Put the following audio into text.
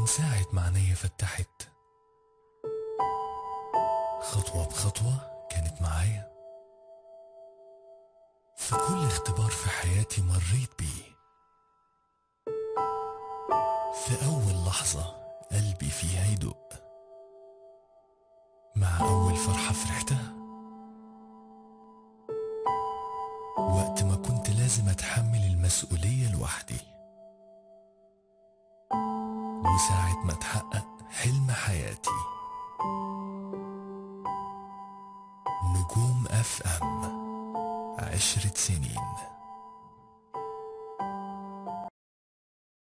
وساعة ما عينيا فتحت خطوة بخطوة كانت معايا في كل اختبار في حياتي مريت بيه. في أول لحظة قلبي فيها يدق، مع أول فرحة فرحتها وقت ما كنت لازم أتحمل المسؤولية لوحدي، وساعة ما اتحقق حلم حياتي. نجوم FM 10 سنين.